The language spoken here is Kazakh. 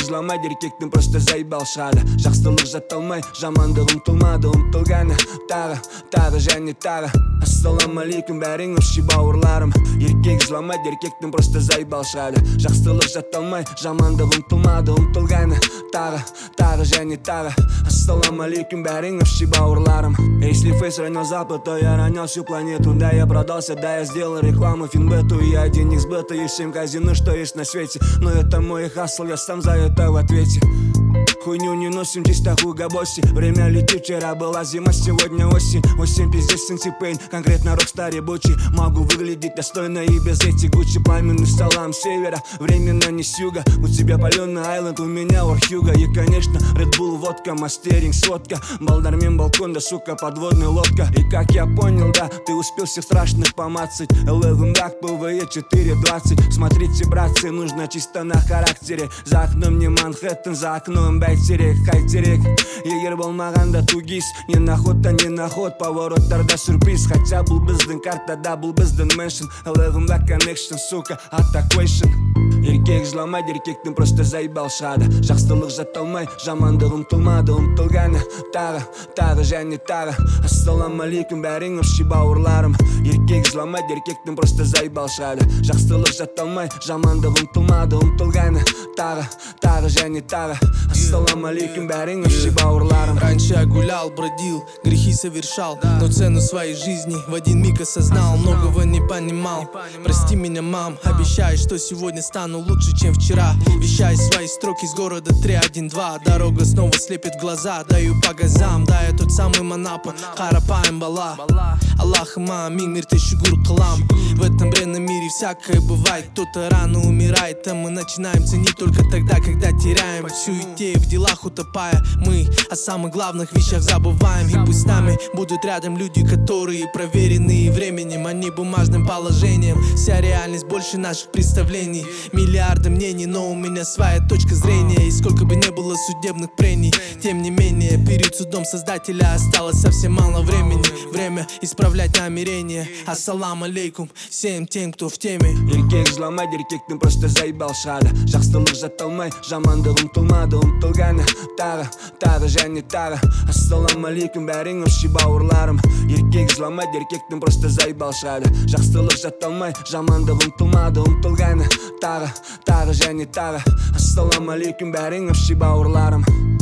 жыламайды, еркектің просто заебал шығады. Жақсылық жатталмай, жамандық ұмтылмады, ұмтылғаны тағы және тағы. Ассалаумалейкум бәрің өші бауырларым. Еркек жыламайды, еркектің просто заебал шығады. Жақсылық жатталмай, жамандық ұмтылмады, ұмтылғаны тағы және тағы. Ассалаумалейкум бәрің өші бауырларым. Если фейс ранил запад, то я ранил всю планету. Да, я продался, да, я сделал рекламу Финбету. И я денег сбыта, и 7 казино, что есть на свете. Но это мой хасл, я сам за это в ответе. Хуйню не носим, чисто хугабоси. Время летит, вчера была зима, сегодня осень. Осень пиздец, синтипейн, конкретно рокстар ебучий. Могу выглядеть достойно и без этих Гуччи. Пламенный салам севера, временно не с юга. У тебя паленый айленд, у меня Орхюга. И конечно, Red Bull, водка, мастеринг, сводка. Балдармен, балкон, да сука, подводная лодка. И как я понял, да, ты успел всех страшных помацать. Eleven Black, PvE 4.20. Смотрите, братцы, нужно чисто на характере. За окном не Манхэттен, за окном бәйтерек, хайтерек. Егер болмағанда тугис, не на ход, повороттарда сюрприз. Хотя бұл біздің картада, бұл біздің меншн. Eleven Black Connection, сука, атаквейшн. Еркек жыламайды, еркектің просто заебал шығады. Жақсылық жатталмай, жамандық ұмтылмады, ұмтылғаны тағы және тағы. Ассалаумалейкум бәрің өші бауырларым. Еркек жыламайды, еркектің просто заебал шығады. Жақсылық жатталмай, жамандық ұмтылмады, ұмтылғаны тағы және тағы. Ассалаумалейкум бәрің өші бауырларым. Раньше я гулял, бродил, грехи совершал, но цену своей жизни в один миг осознал. Многого не понимал, прости меня, мам. Обещаю, что сегодня стану лучше, чем вчера. Вещаю свои строки с города 312. Дорога снова слепит глаза, даю по газам. Да, я тот самый Манапа, Карапаем Бала. Аллах мамин, мир тыщугур кылам. В этом бренном мире всякое бывает. Кто-то рано умирает, а мы начинаем ценить только тогда, когда теряем. В суете, в делах утопая, мы о самых главных вещах забываем. И пусть с нами будут рядом люди, которые проверенные временем, а не бумажным положением. Вся реальность больше наших представлений. Миллиарды мнений, но у меня своя точка зрения. И сколько бы не было судебных прений, тем не менее, перед судом создателя осталось совсем мало времени. Время исправлять намерения. Ассалам алейкум всем тем, кто в теме. Еркек жыламайды, еркектің просто заебал шығады. Жақсылық жатталмай, жамандық ұмтылмады, ұмтылғаны тағы және тағы. Ассалаумалейкум бәрің өші бауырларым. Еркек жыламайды, еркектің просто заебал шығады. Жақсылық жатталмай, жамандық ұмтылмады, ұмтылғаны тағы және тағы. Ассалаумалейкум бәрің өші бауырларым.